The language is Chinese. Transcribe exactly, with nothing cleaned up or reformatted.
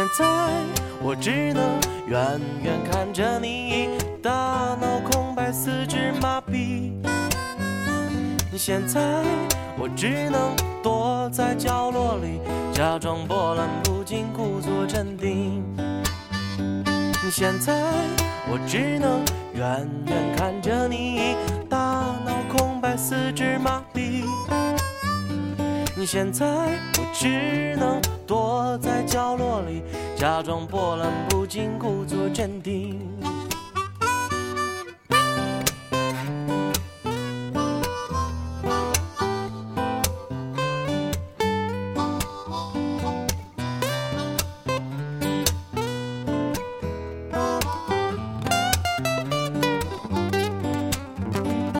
在我只能远远看着你，大脑空白，四肢麻痹。现在我只能躲在角落里，假装波澜不惊，故作镇定。现在我只能远远看着你，大脑空白，四肢麻痹。现在我只能躲在角落里，假装波澜不惊，故作镇定。